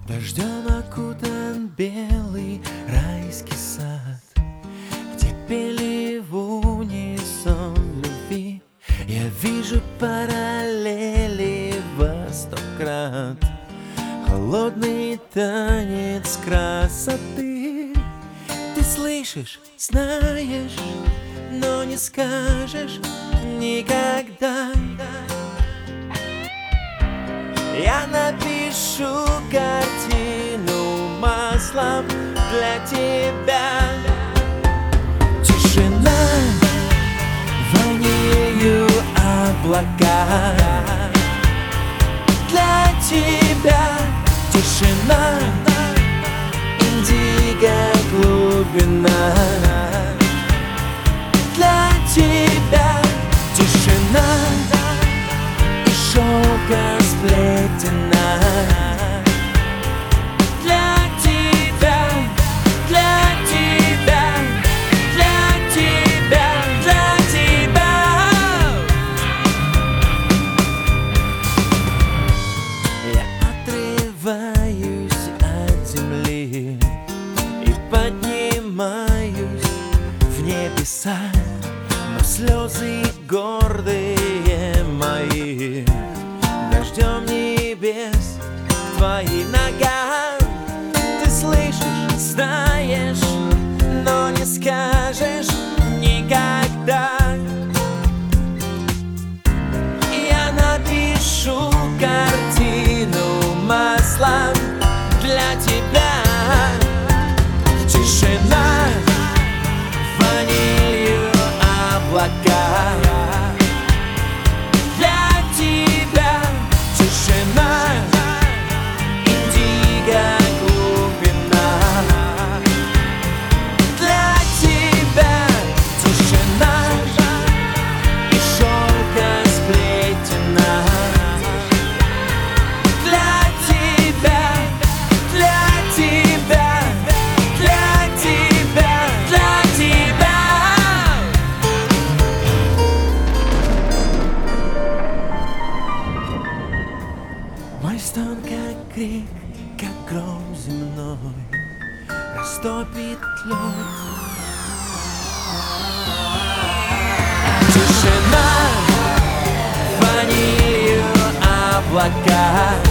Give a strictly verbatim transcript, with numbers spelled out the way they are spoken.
Дождем окутан белый райский сад, где пели в унисон любви. Я вижу параллели во сто крат, холодный танец красоты. Ты слышишь, знаешь, но не скажешь никогда. Я напишу картину маслом для тебя. Тишина, ванилью облака. Для тебя тишина, индиго глубина. Для тебя тишина и шелка сплетена. Для тебя, для тебя, для тебя, для тебя. Я отрываюсь от земли и поднимаюсь в небеса, но слезы гордые мои дождем небес к твоим ногам. Ты слышишь, знаешь, но не скажешь никогда. Я напишу картину маслом для тебя. Тишина, ванилью облака. Для тебя тишина, индиго глубина. Для тебя тишина и шелка сплетена. Для тебя, для тебя, для тебя, для тебя. Мой стон как крик, как гром земной, растопит лед. Тишина, ванилью облака.